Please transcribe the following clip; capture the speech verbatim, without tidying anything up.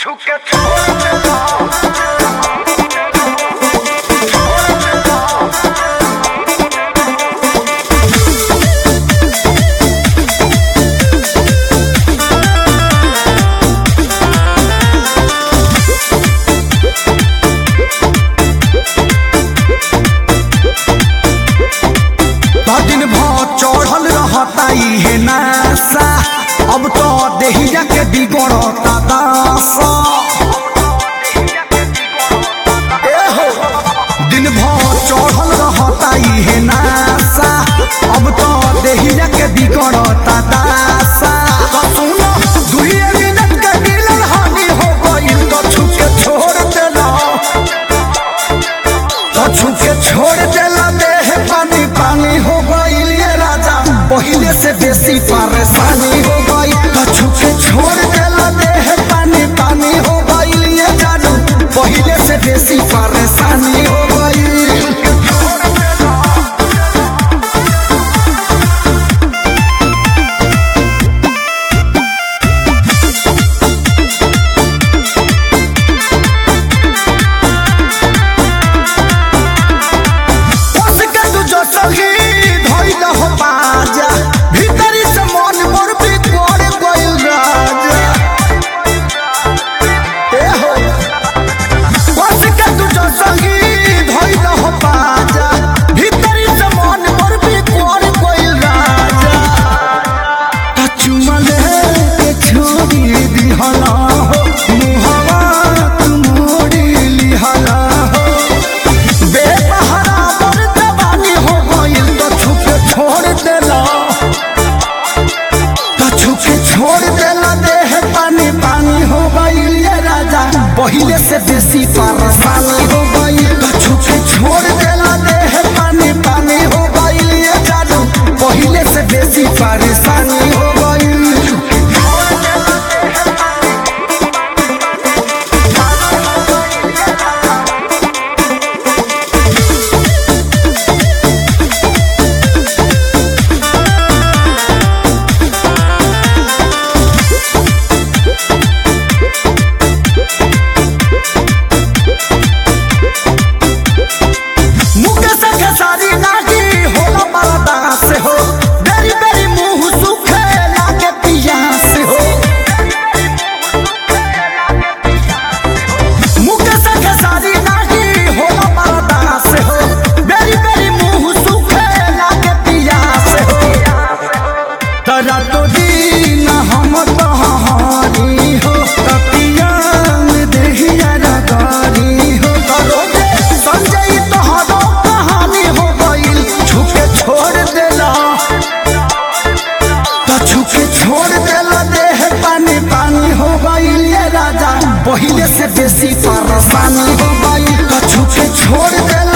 छुके छोड़ देला दिन भर चढ़ल रहता है नासा अब तो देहिया के बिगड़ता दासा दिन भर चढ़ल रहता है नासा अब तो देहिया के बिगड़ता दासा सुनो दुइये मिनट के मिलन हानि हो गई तो छुके छोड़ देला तो छुके छोड़ देला देह पानी पानी हो गई पहले से बेसी परेशानी हो गई तो छुके छोड़ देला देह पानी पानी हो गई ये जानू पहले से बेसी परेशानी हो गई। पहले से बेसी परेशानी हो गई तो छुके छोड़ देला देह पानी पानी हो गई ये जानू पहले से बेसी परेशानी हो गई। रातों दिन हम तहारी हो तपिया में देहिया रगारी हो रोजे संजय तोहरो कहानी हो गई छुके छोड़ देला तो छुके छोड़ देला देह पानी पानी हो गई ये राजा पहले से बेसी परेशानी हो गई तो छुके छोड़ देला।